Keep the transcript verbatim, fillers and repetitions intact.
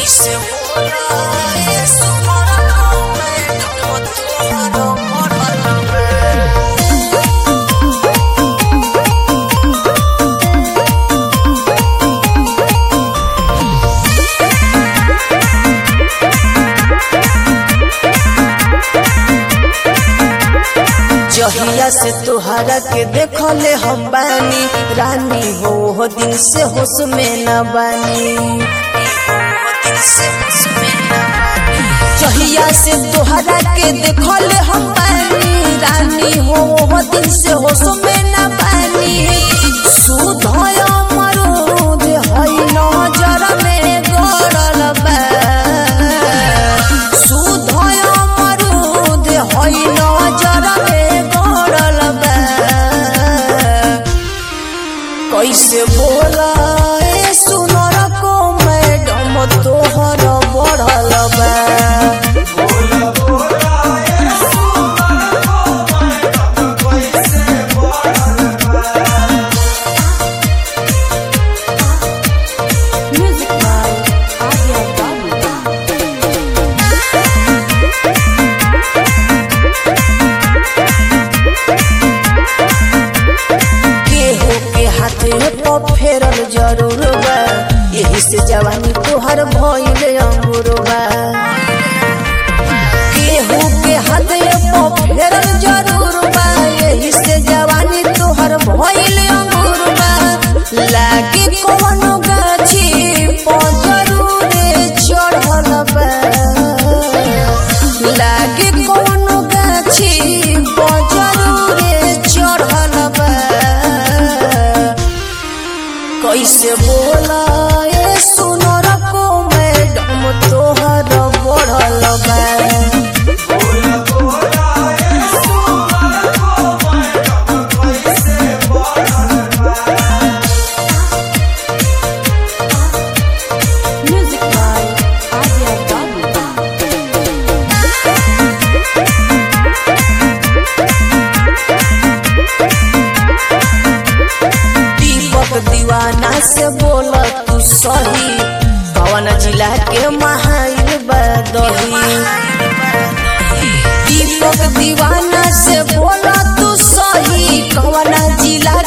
कैसे बोला ये सुमरना में तो तोहरा मरल में। जहिया से तोहरा के देखले हम बानी रानी हो हो दिन से होश में न बानी। जहिया से तोहरा के देखले हम बानी रानी हो हो दिन से होश में न बानी। सुधय मरूद हई नजर में गड़ल बा। सुधय मरूद हई नजर में गड़ल बा। कैसे बोला ए सुनर को मैडम तोहर बढ़ल बा। फेरल जरूर बा यही से जवानी तोहर भइल अंगूर बा। केहू के हाथ पे फेरल जरूर बा यही से जवानी तोहर भइल अंगूर बा। लागे कोनो गाछी पर जरूर चढ़ल बा। लागे कोनो गाछी पर जरूर चढ़ल बा। कैसे बोला ये सुनर को मैडम तोहर बढ़ल बा। दीवाना से बोल तू सही कवन जिला के महाइल बदही। दीपक दीवाना से बोल तू सही कवन जिला